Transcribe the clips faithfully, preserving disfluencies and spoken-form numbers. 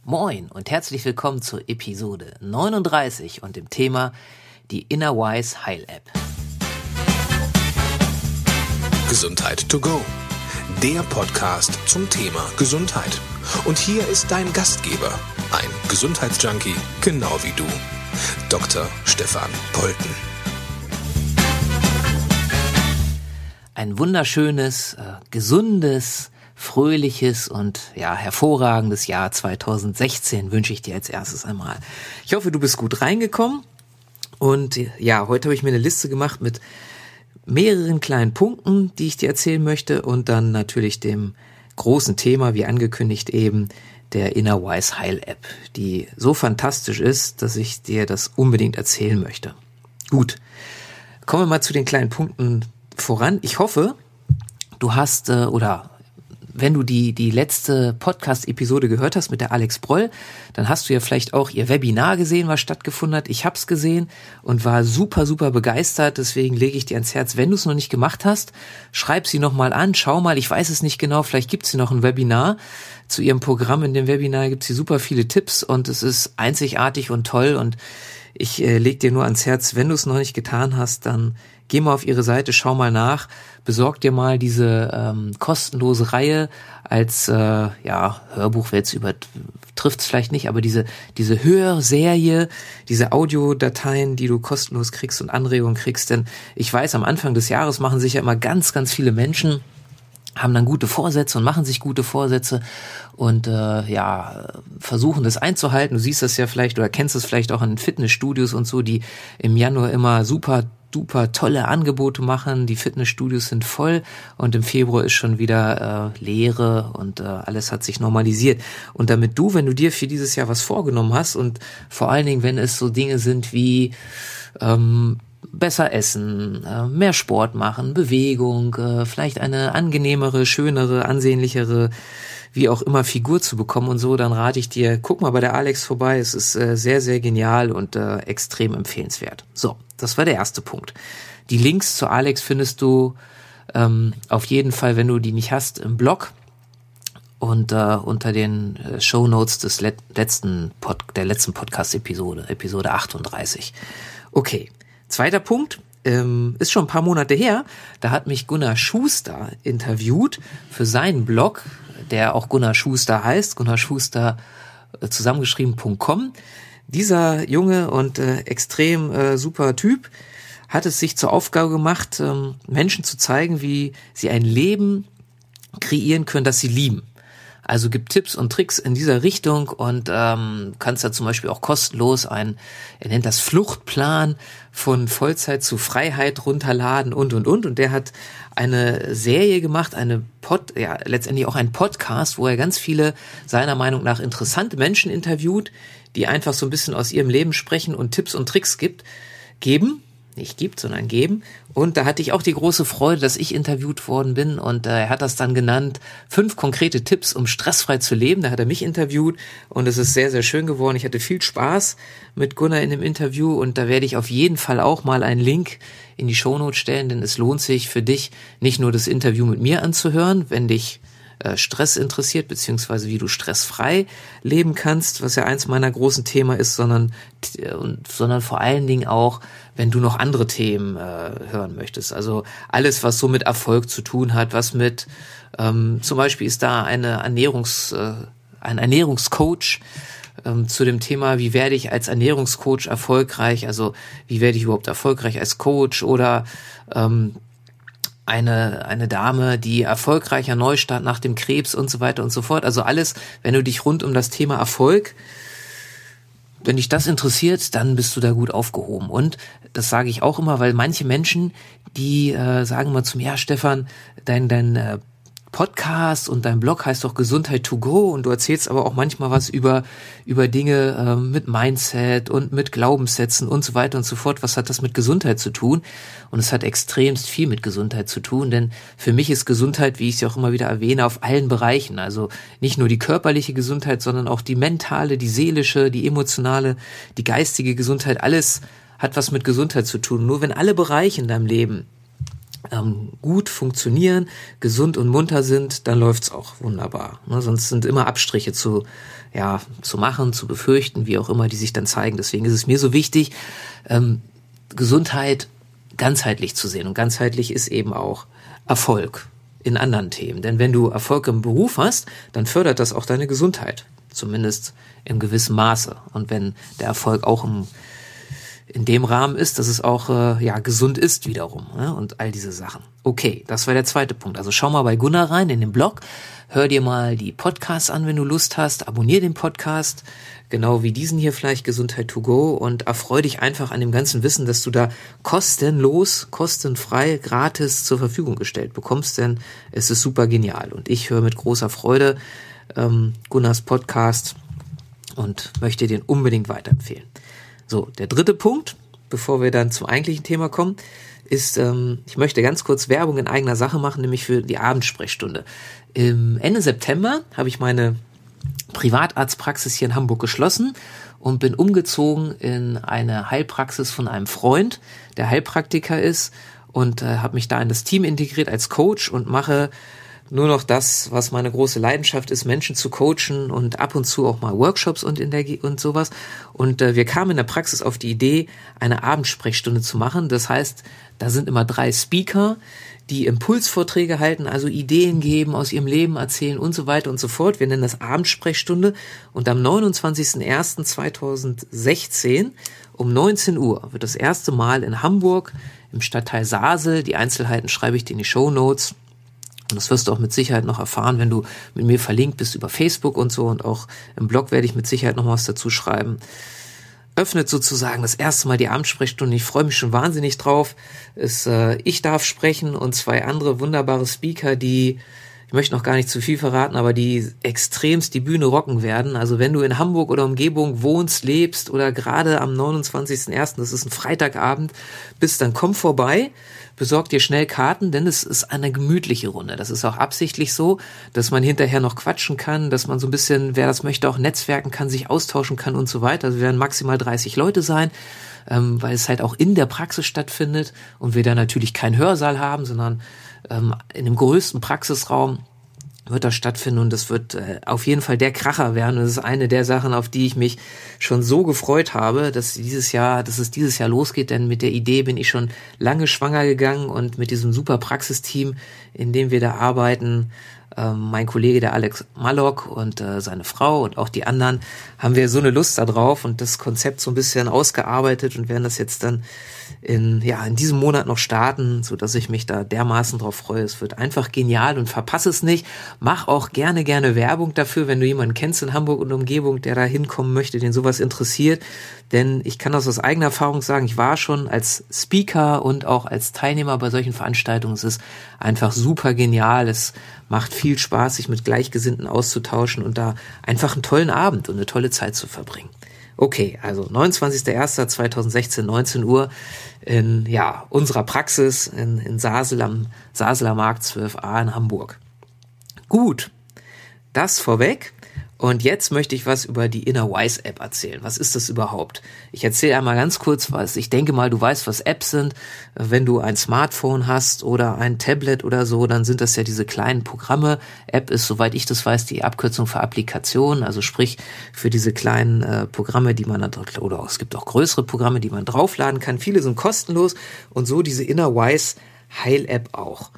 Moin und herzlich willkommen zur Episode neununddreißig und dem Thema die Innerwise Heil App. Gesundheit to go, der Podcast zum Thema Gesundheit. Und hier ist dein Gastgeber, ein Gesundheitsjunkie, genau wie du, Doktor Stefan Polten. Ein wunderschönes, äh, gesundes, fröhliches und ja hervorragendes Jahr zweitausendsechzehn wünsche ich dir als erstes einmal. Ich hoffe, du bist gut reingekommen und ja, heute habe ich mir eine Liste gemacht mit mehreren kleinen Punkten, die ich dir erzählen möchte und dann natürlich dem großen Thema, wie angekündigt eben, der Innerwise Heil App, die so fantastisch ist, dass ich dir das unbedingt erzählen möchte. Gut, kommen wir mal zu den kleinen Punkten voran. Ich hoffe, du hast äh, oder wenn du die die letzte Podcast-Episode gehört hast mit der Alex Broll, dann hast du ja vielleicht auch ihr Webinar gesehen, was stattgefunden hat. Ich hab's gesehen und war super, super begeistert. Deswegen lege ich dir ans Herz, wenn du es noch nicht gemacht hast, schreib sie nochmal an, schau mal, ich weiß es nicht genau, vielleicht gibt sie noch ein Webinar zu ihrem Programm. In dem Webinar gibt sie super viele Tipps und es ist einzigartig und toll und ich äh, leg dir nur ans Herz, wenn du es noch nicht getan hast, dann geh mal auf ihre Seite, schau mal nach, besorg dir mal diese ähm, kostenlose Reihe als äh, ja Hörbuch, jetzt über trifft es vielleicht nicht, aber diese diese Hörserie, diese Audiodateien, die du kostenlos kriegst und Anregungen kriegst, denn ich weiß, am Anfang des Jahres machen sich ja immer ganz, ganz viele Menschen, haben dann gute Vorsätze und machen sich gute Vorsätze und äh, ja versuchen das einzuhalten. Du siehst das ja vielleicht oder kennst es vielleicht auch in Fitnessstudios und so, die im Januar immer super duper tolle Angebote machen. Die Fitnessstudios sind voll und im Februar ist schon wieder äh, Leere und äh, alles hat sich normalisiert. Und damit du, wenn du dir für dieses Jahr was vorgenommen hast und vor allen Dingen, wenn es so Dinge sind wie ähm, besser essen, äh, mehr Sport machen, Bewegung, äh, vielleicht eine angenehmere, schönere, ansehnlichere, wie auch immer Figur zu bekommen und so, dann rate ich dir, guck mal bei der Alex vorbei, es ist äh, sehr, sehr genial und äh, extrem empfehlenswert. So, das war der erste Punkt. Die Links zu Alex findest du ähm, auf jeden Fall, wenn du die nicht hast, im Blog und äh, unter den äh, Shownotes des let- letzten Pod- der letzten Podcast-Episode, Episode achtunddreißig. Okay, zweiter Punkt. Ähm, ist schon ein paar Monate her, da hat mich Gunnar Schuster interviewt für seinen Blog, der auch Gunnar Schuster heißt, Gunnar Schuster äh, zusammengeschrieben Punkt com. Dieser junge und äh, extrem äh, super Typ hat es sich zur Aufgabe gemacht, ähm, Menschen zu zeigen, wie sie ein Leben kreieren können, das sie lieben. Also gibt Tipps und Tricks in dieser Richtung und ähm, kannst da zum Beispiel auch kostenlos ein, er nennt das Fluchtplan von Vollzeit zu Freiheit runterladen und und und. Und der hat eine Serie gemacht, eine Pod, ja letztendlich auch ein Podcast, wo er ganz viele seiner Meinung nach interessante Menschen interviewt, die einfach so ein bisschen aus ihrem Leben sprechen und Tipps und Tricks gibt, geben. Nicht gibt, sondern geben. Und da hatte ich auch die große Freude, dass ich interviewt worden bin und äh, er hat das dann genannt, fünf konkrete Tipps, um stressfrei zu leben. Da hat er mich interviewt und es ist sehr, sehr schön geworden. Ich hatte viel Spaß mit Gunnar in dem Interview und da werde ich auf jeden Fall auch mal einen Link in die Shownotes stellen, denn es lohnt sich für dich, nicht nur das Interview mit mir anzuhören, wenn dich Stress interessiert, beziehungsweise wie du stressfrei leben kannst, was ja eins meiner großen Themen ist, sondern sondern vor allen Dingen auch, wenn du noch andere Themen äh, hören möchtest. Also alles, was so mit Erfolg zu tun hat, was mit ähm, zum Beispiel ist da eine Ernährungs äh, ein Ernährungscoach ähm, zu dem Thema, wie werde ich als Ernährungscoach erfolgreich, also wie werde ich überhaupt erfolgreich als Coach oder ähm, eine eine Dame, die erfolgreicher Neustart nach dem Krebs und so weiter und so fort. Also alles, wenn du dich rund um das Thema Erfolg, wenn dich das interessiert, dann bist du da gut aufgehoben. Und das sage ich auch immer, weil manche Menschen, die äh, sagen mal zum, ja Stefan, dein dein äh, Podcast und dein Blog heißt doch Gesundheit to go und du erzählst aber auch manchmal was über über Dinge äh, mit Mindset und mit Glaubenssätzen und so weiter und so fort. Was hat das mit Gesundheit zu tun? Und es hat extremst viel mit Gesundheit zu tun, denn für mich ist Gesundheit, wie ich es ja auch immer wieder erwähne, auf allen Bereichen. Also nicht nur die körperliche Gesundheit, sondern auch die mentale, die seelische, die emotionale, die geistige Gesundheit. Alles hat was mit Gesundheit zu tun. Nur wenn alle Bereiche in deinem Leben ähm, gut funktionieren, gesund und munter sind, dann läuft's auch wunderbar. Ne? Sonst sind immer Abstriche zu, ja, zu machen, zu befürchten, wie auch immer, die sich dann zeigen. Deswegen ist es mir so wichtig, ähm, Gesundheit ganzheitlich zu sehen. Und ganzheitlich ist eben auch Erfolg in anderen Themen. Denn wenn du Erfolg im Beruf hast, dann fördert das auch deine Gesundheit. Zumindest im gewissen Maße. Und wenn der Erfolg auch im, in dem Rahmen ist, dass es auch äh, ja gesund ist wiederum, ne? Und all diese Sachen. Okay, das war der zweite Punkt. Also schau mal bei Gunnar rein in den Blog, hör dir mal die Podcasts an, wenn du Lust hast, abonnier den Podcast, genau wie diesen hier vielleicht, Gesundheit to go, und erfreu dich einfach an dem ganzen Wissen, dass du da kostenlos, kostenfrei, gratis zur Verfügung gestellt bekommst, denn es ist super genial. Und ich höre mit großer Freude ähm, Gunnars Podcast und möchte den unbedingt weiterempfehlen. So, der dritte Punkt, bevor wir dann zum eigentlichen Thema kommen, ist, ähm, ich möchte ganz kurz Werbung in eigener Sache machen, nämlich für die Abendsprechstunde. Im Ende September habe ich meine Privatarztpraxis hier in Hamburg geschlossen und bin umgezogen in eine Heilpraxis von einem Freund, der Heilpraktiker ist, und äh, habe mich da in das Team integriert als Coach und mache nur noch das, was meine große Leidenschaft ist, Menschen zu coachen und ab und zu auch mal Workshops und in der und sowas. Und äh, wir kamen in der Praxis auf die Idee, eine Abendsprechstunde zu machen. Das heißt, da sind immer drei Speaker, die Impulsvorträge halten, also Ideen geben, aus ihrem Leben erzählen und so weiter und so fort. Wir nennen das Abendsprechstunde. Und am neunundzwanzigsten ersten zweitausendsechzehn um neunzehn Uhr wird das erste Mal in Hamburg im Stadtteil Sasel, die Einzelheiten schreibe ich dir in die Shownotes, und das wirst du auch mit Sicherheit noch erfahren, wenn du mit mir verlinkt bist über Facebook und so, und auch im Blog werde ich mit Sicherheit noch was dazu schreiben. Öffnet sozusagen das erste Mal die Abendsprechstunde. Ich freue mich schon wahnsinnig drauf. Es, äh, ich darf sprechen und zwei andere wunderbare Speaker, die, ich möchte noch gar nicht zu viel verraten, aber die extremst die Bühne rocken werden. Also wenn du in Hamburg oder Umgebung wohnst, lebst oder gerade am neunundzwanzigsten ersten, das ist ein Freitagabend, bist, dann komm vorbei. Besorg dir schnell Karten, denn es ist eine gemütliche Runde. Das ist auch absichtlich so, dass man hinterher noch quatschen kann, dass man so ein bisschen, wer das möchte, auch netzwerken kann, sich austauschen kann und so weiter. Also wir werden maximal dreißig Leute sein, ähm, weil es halt auch in der Praxis stattfindet und wir da natürlich keinen Hörsaal haben, sondern ähm, in dem größten Praxisraum wird das stattfinden, und das wird äh, auf jeden Fall der Kracher werden. Und das ist eine der Sachen, auf die ich mich schon so gefreut habe, dass dieses Jahr, dass es dieses Jahr losgeht, denn mit der Idee bin ich schon lange schwanger gegangen, und mit diesem super Praxisteam, in dem wir da arbeiten, äh, mein Kollege, der Alex Mallock, und äh, seine Frau und auch die anderen, haben wir so eine Lust da drauf und das Konzept so ein bisschen ausgearbeitet und werden das jetzt dann in, ja, in diesem Monat noch starten, so dass ich mich da dermaßen drauf freue. Es wird einfach genial, und verpasse es nicht. Mach auch gerne, gerne Werbung dafür, wenn du jemanden kennst in Hamburg und Umgebung, der da hinkommen möchte, den sowas interessiert. Denn ich kann das aus eigener Erfahrung sagen, ich war schon als Speaker und auch als Teilnehmer bei solchen Veranstaltungen. Es ist einfach super genial. Es macht viel Spaß, sich mit Gleichgesinnten auszutauschen und da einfach einen tollen Abend und eine tolle Zeit zu verbringen. Okay, also neunundzwanzigster erster zweitausendsechzehn, neunzehn Uhr in, ja, unserer Praxis in, in Sasel am Saseler Markt zwölf a in Hamburg. Gut, das vorweg. Und jetzt möchte ich was über die Innerwise App erzählen. Was ist das überhaupt? Ich erzähle einmal ganz kurz was. Ich denke mal, du weißt, was Apps sind. Wenn du ein Smartphone hast oder ein Tablet oder so, dann sind das ja diese kleinen Programme. App ist, soweit ich das weiß, die Abkürzung für Applikation. Also sprich für diese kleinen äh, Programme, die man, oder es gibt auch größere Programme, die man draufladen kann. Viele sind kostenlos, und so diese Innerwise Heil-App auch.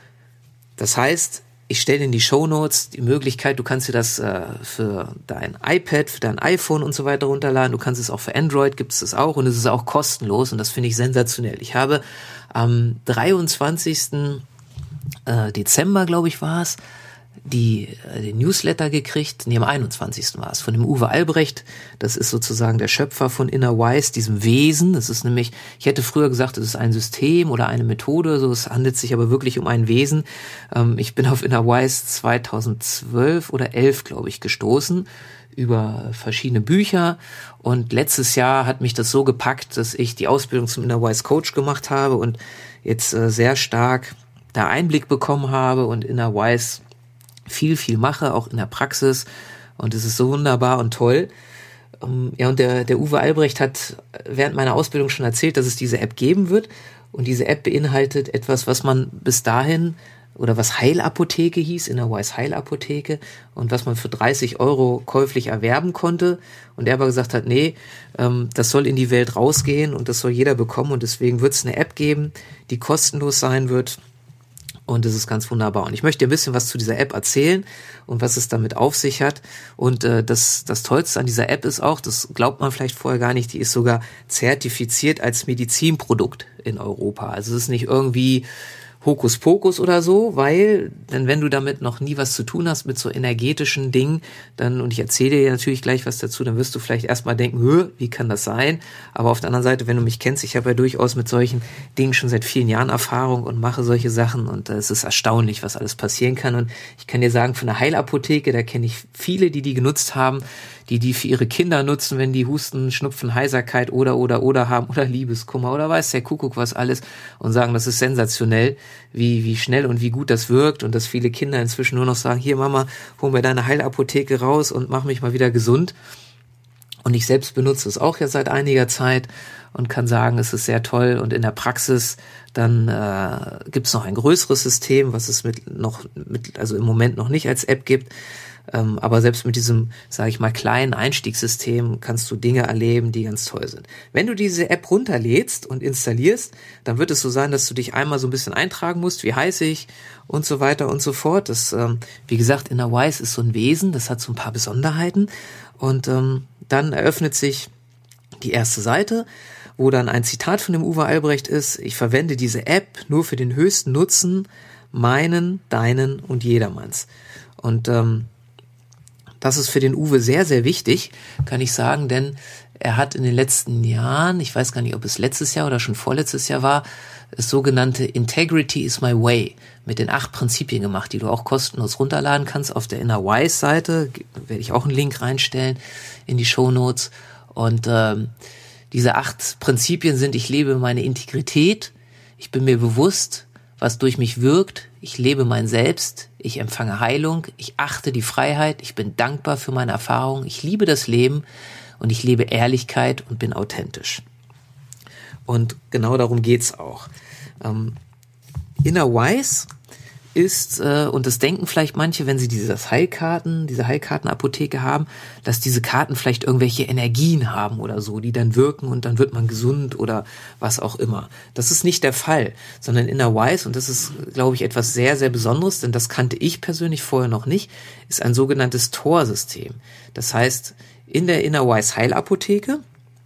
Das heißt, ich stelle in die Shownotes die Möglichkeit, du kannst dir das äh, für dein iPad, für dein iPhone und so weiter runterladen. Du kannst es auch für Android, gibt es das auch, und es ist auch kostenlos, und das finde ich sensationell. Ich habe am dreiundzwanzigsten Dezember, glaube ich, war es, die äh, den Newsletter gekriegt, nee, am einundzwanzigsten war es, von dem Uwe Albrecht. Das ist sozusagen der Schöpfer von Innerwise, diesem Wesen. Das ist nämlich, ich hätte früher gesagt, es ist ein System oder eine Methode, so, es handelt sich aber wirklich um ein Wesen. Ähm, ich bin auf Innerwise zweitausendzwölf oder elf, glaube ich, gestoßen über verschiedene Bücher, und letztes Jahr hat mich das so gepackt, dass ich die Ausbildung zum Innerwise Coach gemacht habe und jetzt äh, sehr stark da Einblick bekommen habe und Innerwise viel, viel mache, auch in der Praxis, und es ist so wunderbar und toll. Ja, und der, der Uwe Albrecht hat während meiner Ausbildung schon erzählt, dass es diese App geben wird, Und diese App beinhaltet etwas, was man bis dahin oder was Heilapotheke hieß, Innerwise Heilapotheke, und was man für dreißig Euro käuflich erwerben konnte. Und er aber gesagt hat, nee, ähm, das soll in die Welt rausgehen und das soll jeder bekommen. Und deswegen wird es eine App geben, die kostenlos sein wird. Und das ist ganz wunderbar. Und ich möchte dir ein bisschen was zu dieser App erzählen und was es damit auf sich hat. Und äh, das, das Tollste an dieser App ist auch, das glaubt man vielleicht vorher gar nicht, die ist sogar zertifiziert als Medizinprodukt in Europa. Also es ist nicht irgendwie Hokuspokus oder so, weil, denn wenn du damit noch nie was zu tun hast mit so energetischen Dingen, dann, und ich erzähle dir natürlich gleich was dazu, dann wirst du vielleicht erstmal denken, wie kann das sein? Aber auf der anderen Seite, wenn du mich kennst, ich habe ja durchaus mit solchen Dingen schon seit vielen Jahren Erfahrung und mache solche Sachen, und es ist erstaunlich, was alles passieren kann. Und ich kann dir sagen, von der Heilapotheke, da kenne ich viele, die die genutzt haben, die die für ihre Kinder nutzen, wenn die Husten, Schnupfen, Heiserkeit oder, oder, oder haben oder Liebeskummer oder weiß der Kuckuck was alles, und sagen, das ist sensationell, wie, wie schnell und wie gut das wirkt, und dass viele Kinder inzwischen nur noch sagen, hier Mama, hol mir deine Heilapotheke raus und mach mich mal wieder gesund. Und ich selbst benutze es auch ja seit einiger Zeit und kann sagen, es ist sehr toll. Und in der Praxis dann äh, gibt es noch ein größeres System, was es mit noch mit also im Moment noch nicht als App gibt. Ähm, aber selbst mit diesem, sage ich mal, kleinen Einstiegssystem kannst du Dinge erleben, die ganz toll sind. Wenn du diese App runterlädst und installierst, dann wird es so sein, dass du dich einmal so ein bisschen eintragen musst, wie heiße ich und so weiter und so fort. Das, ähm, wie gesagt, Innerwise ist so ein Wesen, das hat so ein paar Besonderheiten. Und ähm, dann eröffnet sich die erste Seite, wo dann ein Zitat von dem Uwe Albrecht ist: Ich verwende diese App nur für den höchsten Nutzen, meinen, deinen und jedermanns. Und ähm, das ist für den Uwe sehr, sehr wichtig, kann ich sagen, denn er hat in den letzten Jahren, ich weiß gar nicht, ob es letztes Jahr oder schon vorletztes Jahr war, das sogenannte Integrity is my way mit den acht Prinzipien gemacht, die du auch kostenlos runterladen kannst auf der Innerwise-Seite. Da werde ich auch einen Link reinstellen in die Shownotes. Und ähm, diese acht Prinzipien sind: Ich lebe meine Integrität, ich bin mir bewusst, was durch mich wirkt, ich lebe mein Selbst, ich empfange Heilung, ich achte die Freiheit, ich bin dankbar für meine Erfahrungen, ich liebe das Leben und ich lebe Ehrlichkeit und bin authentisch. Und genau darum geht's auch. Ähm, Innerwise ist, äh, und das denken vielleicht manche, wenn sie diese Heilkarten, diese Heilkartenapotheke haben, dass diese Karten vielleicht irgendwelche Energien haben oder so, die dann wirken und dann wird man gesund oder was auch immer. Das ist nicht der Fall, sondern Innerwise, und das ist, glaube ich, etwas sehr, sehr Besonderes, denn das kannte ich persönlich vorher noch nicht, ist ein sogenanntes Tor-System. Das heißt, in der Innerwise Heilapotheke,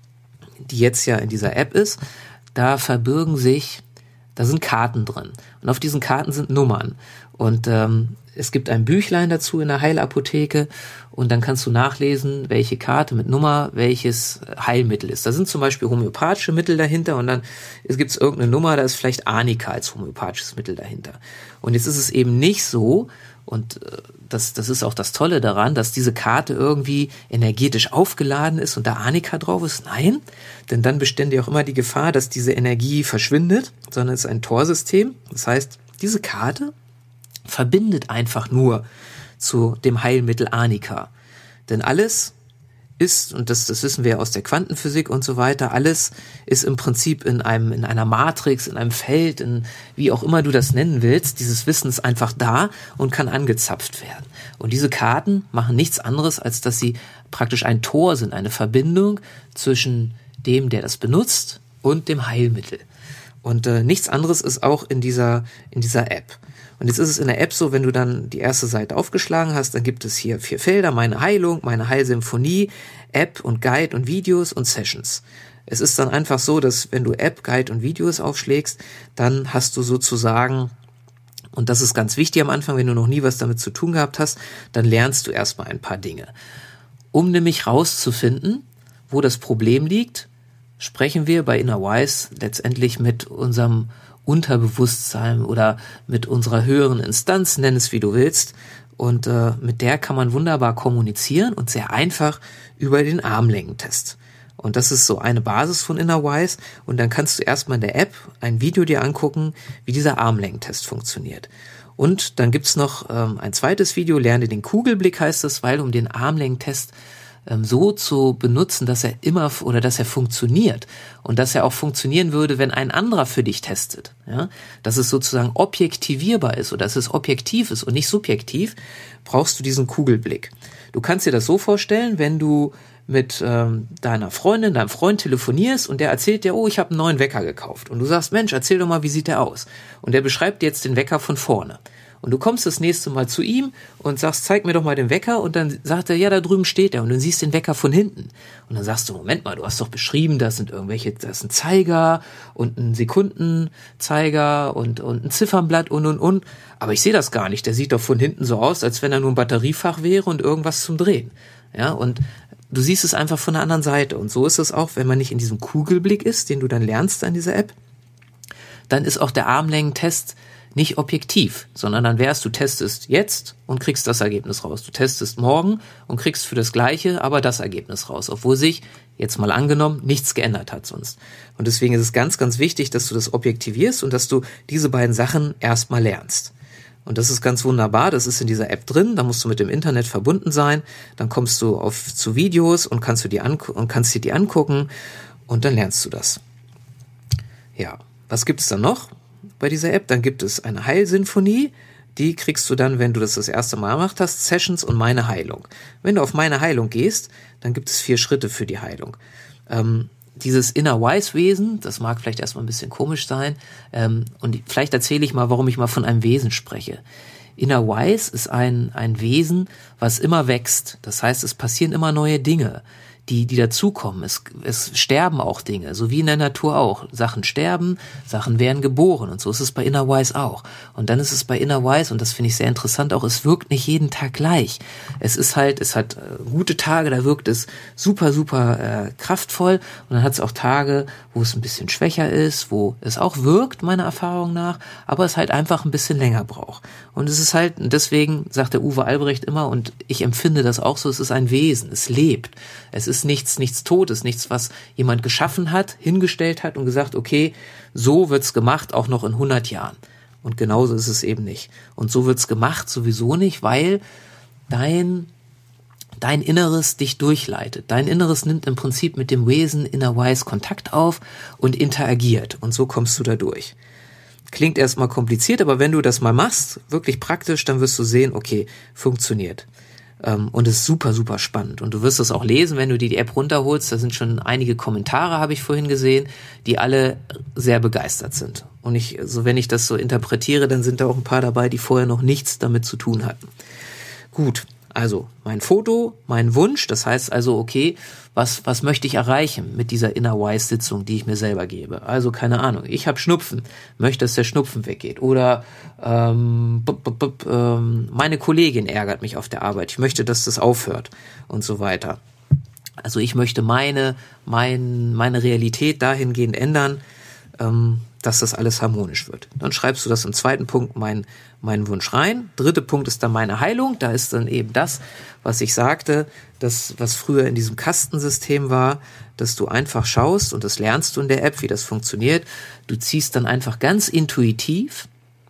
die jetzt ja in dieser App ist, da verbirgen sich, da sind Karten drin. Und auf diesen Karten sind Nummern. Und ähm, es gibt ein Büchlein dazu in der Heilapotheke. Und dann kannst du nachlesen, welche Karte mit Nummer welches Heilmittel ist. Da sind zum Beispiel homöopathische Mittel dahinter. Und dann gibt es irgendeine Nummer, da ist vielleicht Arnika als homöopathisches Mittel dahinter. Und jetzt ist es eben nicht so, und äh, das, das ist auch das Tolle daran, dass diese Karte irgendwie energetisch aufgeladen ist und da Arnika drauf ist. Nein, denn dann bestände auch immer die Gefahr, dass diese Energie verschwindet, sondern es ist ein Torsystem. Das heißt, diese Karte verbindet einfach nur zu dem Heilmittel Arnika. Denn alles ist, und das, das wissen wir aus der Quantenphysik und so weiter, alles ist im Prinzip in einem, in einer Matrix, in einem Feld, in wie auch immer du das nennen willst. Dieses Wissen ist einfach da und kann angezapft werden. Und diese Karten machen nichts anderes, als dass sie praktisch ein Tor sind, eine Verbindung zwischen dem, der das benutzt, und dem Heilmittel. Und äh, nichts anderes ist auch in dieser, in dieser App. Und jetzt ist es in der App so, wenn du dann die erste Seite aufgeschlagen hast, dann gibt es hier vier Felder: meine Heilung, meine Heilsymphonie, App und Guide und Videos und Sessions. Es ist dann einfach so, dass wenn du App, Guide und Videos aufschlägst, dann hast du sozusagen, und das ist ganz wichtig am Anfang, wenn du noch nie was damit zu tun gehabt hast, dann lernst du erstmal ein paar Dinge. Um nämlich rauszufinden, wo das Problem liegt, sprechen wir bei Innerwise letztendlich mit unserem Unterbewusstsein oder mit unserer höheren Instanz, nenn es wie du willst, und äh, mit der kann man wunderbar kommunizieren und sehr einfach über den Armlängentest. Und das ist so eine Basis von Innerwise, und dann kannst du erstmal in der App ein Video dir angucken, wie dieser Armlängentest funktioniert. Und dann gibt's noch ähm, ein zweites Video, lerne den Kugelblick heißt es, weil um den Armlängentest ähm, so zu benutzen, dass er immer oder dass er funktioniert und dass er auch funktionieren würde, wenn ein anderer für dich testet. Ja? Dass es sozusagen objektivierbar ist oder dass es objektiv ist und nicht subjektiv, brauchst du diesen Kugelblick. Du kannst dir das so vorstellen, wenn du mit ähm, deiner Freundin, deinem Freund telefonierst und der erzählt dir, oh, ich habe einen neuen Wecker gekauft. Und du sagst, Mensch, erzähl doch mal, wie sieht der aus? Und der beschreibt dir jetzt den Wecker von vorne. Und du kommst das nächste Mal zu ihm und sagst, zeig mir doch mal den Wecker. Und dann sagt er, ja, da drüben steht er. Und dann siehst du den Wecker von hinten. Und dann sagst du, Moment mal, du hast doch beschrieben, da sind irgendwelche, da ist ein Zeiger und ein Sekundenzeiger und, und ein Ziffernblatt und, und, und. Aber ich sehe das gar nicht. Der sieht doch von hinten so aus, als wenn er nur ein Batteriefach wäre und irgendwas zum Drehen. Ja, und du siehst es einfach von der anderen Seite. Und so ist es auch, wenn man nicht in diesem Kugelblick ist, den du dann lernst an dieser App, dann ist auch der Armlängentest nicht objektiv, sondern dann wärst du testest jetzt und kriegst das Ergebnis raus. Du testest morgen und kriegst für das Gleiche aber das Ergebnis raus, obwohl sich, jetzt mal angenommen, nichts geändert hat sonst. Und deswegen ist es ganz, ganz wichtig, dass du das objektivierst und dass du diese beiden Sachen erstmal lernst. Und das ist ganz wunderbar, das ist in dieser App drin, da musst du mit dem Internet verbunden sein, dann kommst du auf zu Videos und kannst du die angu- und kannst dir die angucken und dann lernst du das. Ja, was gibt es dann noch bei dieser App? Dann gibt es eine Heilsinfonie, die kriegst du dann, wenn du das das erste Mal gemacht hast, Sessions und meine Heilung. Wenn du auf meine Heilung gehst, dann gibt es vier Schritte für die Heilung. Ähm, Dieses Inner-Wise-Wesen, das mag vielleicht erstmal ein bisschen komisch sein, ähm, und vielleicht erzähle ich mal, warum ich mal von einem Wesen spreche. Inner-Wise ist ein, ein Wesen, was immer wächst. Das heißt, es passieren immer neue Dinge, die, die dazukommen. Es, es sterben auch Dinge, so wie in der Natur auch. Sachen sterben, Sachen werden geboren und so ist es bei Inner-Wise auch. Und dann ist es bei Inner-Wise, und das finde ich sehr interessant auch, es wirkt nicht jeden Tag gleich. Es ist halt, es hat äh, gute Tage, da wirkt es super, super äh, kraftvoll, und dann hat es auch Tage, wo es ein bisschen schwächer ist, wo es auch wirkt, meiner Erfahrung nach, aber es halt einfach ein bisschen länger braucht. Und es ist halt, deswegen sagt der Uwe Albrecht immer, und ich empfinde das auch so, es ist ein Wesen, es lebt. Es ist nichts, nichts Totes, nichts, was jemand geschaffen hat, hingestellt hat und gesagt, okay, so wird's gemacht, auch noch in hundert Jahren. Und genauso ist es eben nicht. Und so wird's gemacht sowieso nicht, weil dein, dein Inneres dich durchleitet. Dein Inneres nimmt im Prinzip mit dem Wesen Inner-Wise Kontakt auf und interagiert. Und so kommst du da durch. Klingt erstmal kompliziert, aber wenn du das mal machst, wirklich praktisch, dann wirst du sehen, okay, funktioniert. Und es ist super, super spannend. Und du wirst es auch lesen, wenn du dir die App runterholst. Da sind schon einige Kommentare, habe ich vorhin gesehen, die alle sehr begeistert sind. Und ich, so wenn ich das so interpretiere, dann sind da auch ein paar dabei, die vorher noch nichts damit zu tun hatten. Gut, also mein Foto, mein Wunsch. Das heißt also, okay, was was möchte ich erreichen mit dieser Inner-Wise-Sitzung, die ich mir selber gebe? Also keine Ahnung, ich habe Schnupfen, möchte, dass der Schnupfen weggeht. Oder ähm, b- b- b- ähm, meine Kollegin ärgert mich auf der Arbeit, ich möchte, dass das aufhört und so weiter. Also ich möchte meine, mein, meine Realität dahingehend ändern, ähm, dass das alles harmonisch wird. Dann schreibst du das im zweiten Punkt, mein, meinen Wunsch rein. Dritte Punkt ist dann meine Heilung. Da ist dann eben das, was ich sagte, das, was früher in diesem Kastensystem war, dass du einfach schaust, und das lernst du in der App, wie das funktioniert. Du ziehst dann einfach ganz intuitiv,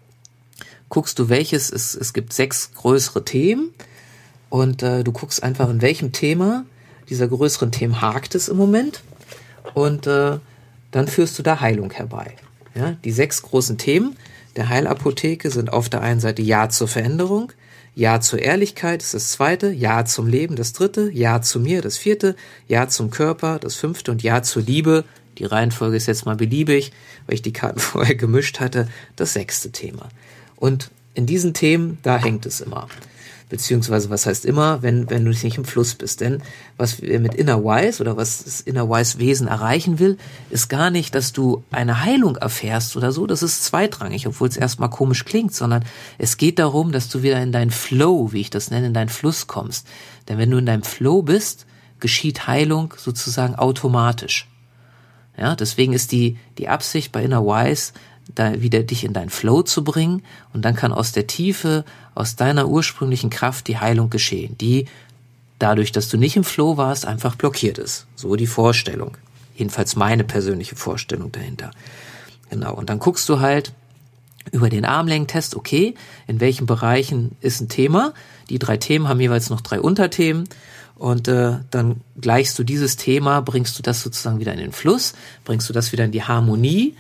guckst du welches, es, es gibt sechs größere Themen, und äh, du guckst einfach, in welchem Thema dieser größeren Themen hakt es im Moment, und äh, dann führst du da Heilung herbei. Ja, die sechs großen Themen der Heilapotheke sind auf der einen Seite Ja zur Veränderung, Ja zur Ehrlichkeit ist das zweite, Ja zum Leben das dritte, Ja zu mir das vierte, Ja zum Körper das fünfte und Ja zur Liebe, die Reihenfolge ist jetzt mal beliebig, weil ich die Karten vorher gemischt hatte, das sechste Thema. Und in diesen Themen, da hängt es immer. Beziehungsweise, was heißt immer, wenn, wenn du nicht im Fluss bist. Denn was wir mit Inner-Wise oder was das Inner-Wise-Wesen erreichen will, ist gar nicht, dass du eine Heilung erfährst oder so. Das ist zweitrangig, obwohl es erstmal komisch klingt, sondern es geht darum, dass du wieder in deinen Flow, wie ich das nenne, in deinen Fluss kommst. Denn wenn du in deinem Flow bist, geschieht Heilung sozusagen automatisch. Ja, deswegen ist die, die Absicht bei Inner-Wise, da wieder dich in deinen Flow zu bringen, und dann kann aus der Tiefe, aus deiner ursprünglichen Kraft die Heilung geschehen, die dadurch, dass du nicht im Flow warst, einfach blockiert ist. So die Vorstellung. Jedenfalls meine persönliche Vorstellung dahinter. Genau. Und dann guckst du halt über den Armlängentest, okay, in welchen Bereichen ist ein Thema. Die drei Themen haben jeweils noch drei Unterthemen. Und äh, dann gleichst du dieses Thema, bringst du das sozusagen wieder in den Fluss, bringst du das wieder in die Harmonie.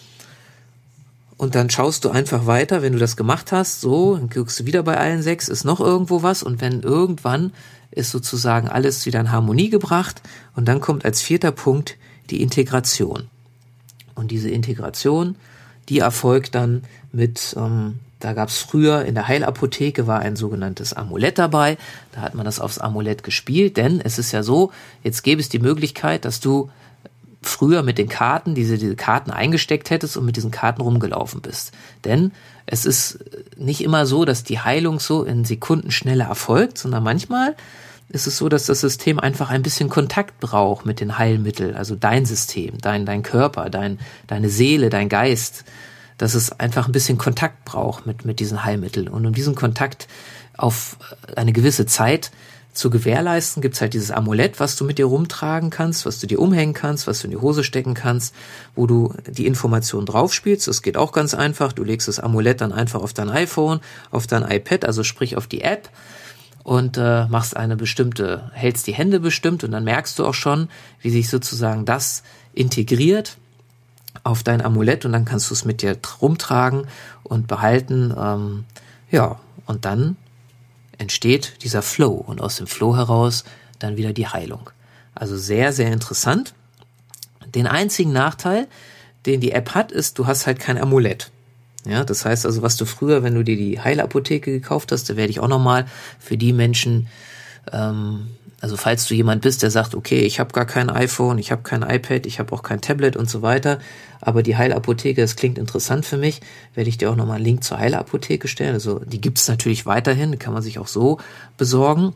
Und dann schaust du einfach weiter, wenn du das gemacht hast, so, dann guckst du wieder bei allen sechs, ist noch irgendwo was, und wenn irgendwann ist sozusagen alles wieder in Harmonie gebracht, und dann kommt als vierter Punkt die Integration. Und diese Integration, die erfolgt dann mit, ähm, da gab es früher in der Heilapotheke war ein sogenanntes Amulett dabei, da hat man das aufs Amulett gespielt, denn es ist ja so, jetzt gäbe es die Möglichkeit, dass du früher mit den Karten, diese, diese Karten eingesteckt hättest und mit diesen Karten rumgelaufen bist. Denn es ist nicht immer so, dass die Heilung so in Sekunden schneller erfolgt, sondern manchmal ist es so, dass das System einfach ein bisschen Kontakt braucht mit den Heilmitteln, also dein System, dein, dein Körper, dein, deine Seele, dein Geist, dass es einfach ein bisschen Kontakt braucht mit, mit diesen Heilmitteln. Und um diesen Kontakt auf eine gewisse Zeit zu gewährleisten, gibt's halt dieses Amulett, was du mit dir rumtragen kannst, was du dir umhängen kannst, was du in die Hose stecken kannst, wo du die Informationen draufspielst. Das geht auch ganz einfach. Du legst das Amulett dann einfach auf dein iPhone, auf dein iPad, also sprich auf die App, und äh, machst eine bestimmte, hältst die Hände bestimmt, und dann merkst du auch schon, wie sich sozusagen das integriert auf dein Amulett, und dann kannst du es mit dir rumtragen und behalten. Ähm, ja, und dann entsteht dieser Flow, und aus dem Flow heraus dann wieder die Heilung. Also sehr, sehr interessant. Den einzigen Nachteil, den die App hat, ist, du hast halt kein Amulett. Ja, das heißt also, was du früher, wenn du dir die Heilapotheke gekauft hast, da werde ich auch nochmal für die Menschen, ähm, also falls du jemand bist, der sagt, okay, ich habe gar kein iPhone, ich habe kein iPad, ich habe auch kein Tablet und so weiter, aber die Heilapotheke, das klingt interessant für mich, werde ich dir auch nochmal einen Link zur Heilapotheke stellen. Also die gibt's natürlich weiterhin, die kann man sich auch so besorgen,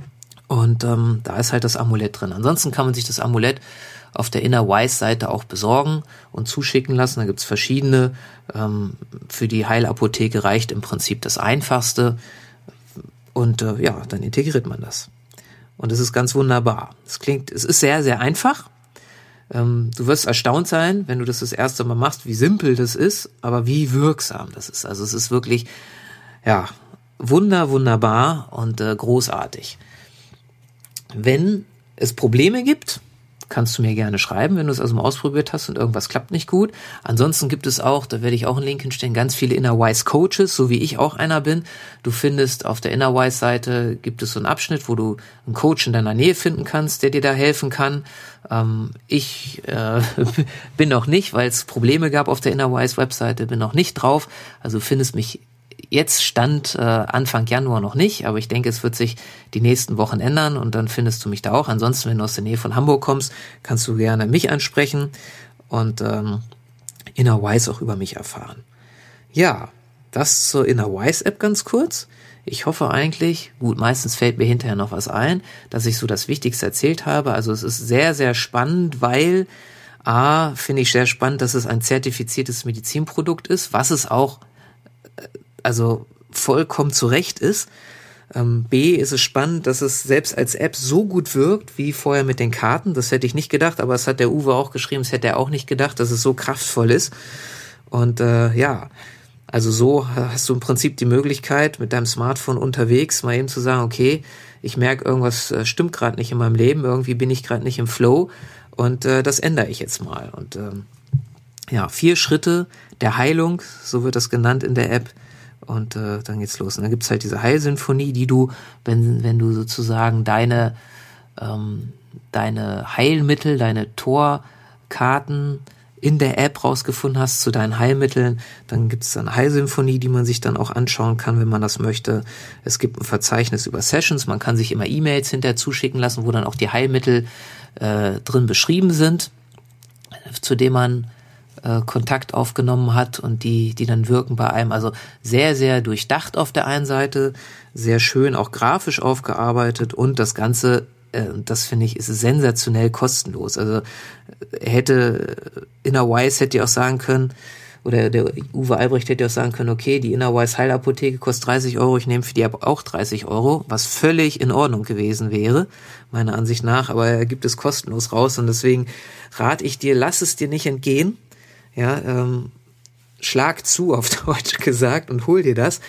und ähm, da ist halt das Amulett drin. Ansonsten kann man sich das Amulett auf der Innerwise-Seite auch besorgen und zuschicken lassen. Da gibt's verschiedene. Ähm, für die Heilapotheke reicht im Prinzip das Einfachste, und äh, ja, dann integriert man das. Und es ist ganz wunderbar. Es klingt, es ist sehr, sehr einfach. Ähm, du wirst erstaunt sein, wenn du das das erste Mal machst, wie simpel das ist, aber wie wirksam das ist. Also es ist wirklich, ja, wunder, wunderbar und äh, großartig. Wenn es Probleme gibt, kannst du mir gerne schreiben, wenn du es also mal ausprobiert hast und irgendwas klappt nicht gut. Ansonsten gibt es auch, da werde ich auch einen Link hinstellen, ganz viele Innerwise Coaches, so wie ich auch einer bin. Du findest auf der Innerwise Seite, gibt es so einen Abschnitt, wo du einen Coach in deiner Nähe finden kannst, der dir da helfen kann. Ähm, ich äh, bin noch nicht, weil es Probleme gab auf der Innerwise Webseite, bin noch nicht drauf. Also du findest mich jetzt Stand äh, Anfang Januar noch nicht, aber ich denke, es wird sich die nächsten Wochen ändern, und dann findest du mich da auch. Ansonsten, wenn du aus der Nähe von Hamburg kommst, kannst du gerne mich ansprechen und ähm, Innerwise auch über mich erfahren. Ja, das zur Innerwise App ganz kurz. Ich hoffe eigentlich, gut, meistens fällt mir hinterher noch was ein, dass ich so das Wichtigste erzählt habe. Also es ist sehr, sehr spannend, weil A, finde ich sehr spannend, dass es ein zertifiziertes Medizinprodukt ist, was es auch also vollkommen zurecht ist. Ähm, B, ist es spannend, dass es selbst als App so gut wirkt, wie vorher mit den Karten. Das hätte ich nicht gedacht, aber es hat der Uwe auch geschrieben, das hätte er auch nicht gedacht, dass es so kraftvoll ist. Und äh, ja, also so hast du im Prinzip die Möglichkeit, mit deinem Smartphone unterwegs mal eben zu sagen, okay, ich merke, irgendwas äh, stimmt gerade nicht in meinem Leben, irgendwie bin ich gerade nicht im Flow, und äh, das ändere ich jetzt mal. Und ähm, ja, vier Schritte der Heilung, so wird das genannt in der App. Und äh, dann geht's los. Und dann gibt's halt diese Heilsymphonie, die du, wenn wenn du sozusagen deine ähm, deine Heilmittel, deine Torkarten in der App rausgefunden hast zu deinen Heilmitteln, dann gibt's dann Heilsymphonie, die man sich dann auch anschauen kann, wenn man das möchte. Es gibt ein Verzeichnis über Sessions, man kann sich immer E-Mails hinterher zuschicken lassen, wo dann auch die Heilmittel äh, drin beschrieben sind, zu denen man Kontakt aufgenommen hat und die die dann wirken bei einem. Also sehr, sehr durchdacht auf der einen Seite, sehr schön auch grafisch aufgearbeitet, und das Ganze, äh, das finde ich, ist sensationell kostenlos. Also hätte Innerwise hätte ja auch sagen können, oder der Uwe Albrecht hätte ja auch sagen können, okay, die Innerwise Heilapotheke kostet dreißig Euro, ich nehme für die App auch dreißig Euro, was völlig in Ordnung gewesen wäre, meiner Ansicht nach, aber er gibt es kostenlos raus, und deswegen rate ich dir, lass es dir nicht entgehen. Ja, ähm, schlag zu, auf Deutsch gesagt, und hol dir das.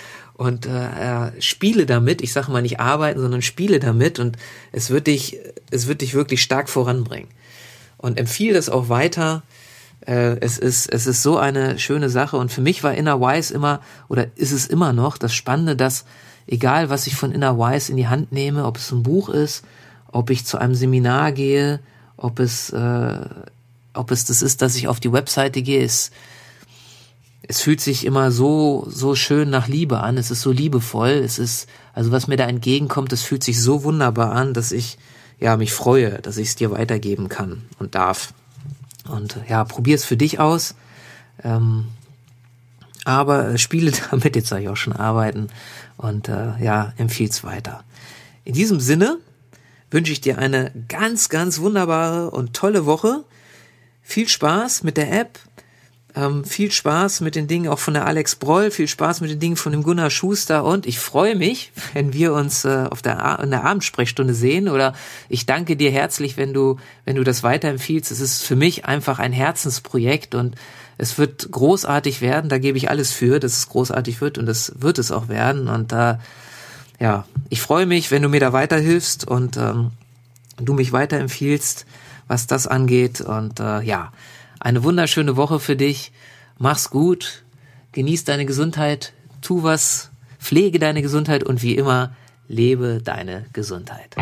und äh, äh, spiele damit. Ich sage mal nicht arbeiten, sondern spiele damit und es wird dich, es wird dich wirklich stark voranbringen. Und empfehle das auch weiter. Äh, es ist, es ist so eine schöne Sache und für mich war Inner Wise immer, oder ist es immer noch, das Spannende, dass egal was ich von Inner Wise in die Hand nehme, ob es ein Buch ist, ob ich zu einem Seminar gehe, ob es, äh, ob es das ist, dass ich auf die Webseite gehe, es, es fühlt sich immer so, so schön nach Liebe an. Es ist so liebevoll. Es ist, also was mir da entgegenkommt, es fühlt sich so wunderbar an, dass ich, ja, mich freue, dass ich es dir weitergeben kann und darf. Und, ja, probier es für dich aus. Ähm, aber äh, spiele damit, jetzt sage ich auch schon arbeiten und, äh, ja, empfiehl's weiter. In diesem Sinne wünsche ich dir eine ganz, ganz wunderbare und tolle Woche. Viel Spaß mit der App. Ähm, viel Spaß mit den Dingen auch von der Alex Broll, viel Spaß mit den Dingen von dem Gunnar Schuster und ich freue mich, wenn wir uns äh, auf der, A- in der Abendsprechstunde sehen oder ich danke dir herzlich, wenn du, wenn du das weiterempfiehlst. Es ist für mich einfach ein Herzensprojekt und es wird großartig werden, da gebe ich alles für, dass es großartig wird und das wird es auch werden und da, äh, ja, ich freue mich, wenn du mir da weiterhilfst und ähm, du mich weiterempfiehlst, was das angeht und äh, ja, eine wunderschöne Woche für dich. Mach's gut. Genieß deine Gesundheit. Tu was. Pflege deine Gesundheit und wie immer, lebe deine Gesundheit.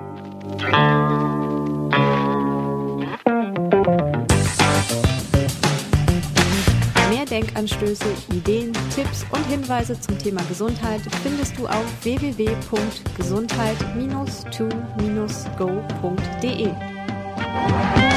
Mehr Denkanstöße, Ideen, Tipps und Hinweise zum Thema Gesundheit findest du auf w w w punkt gesundheit Bindestrich to Bindestrich go punkt d e.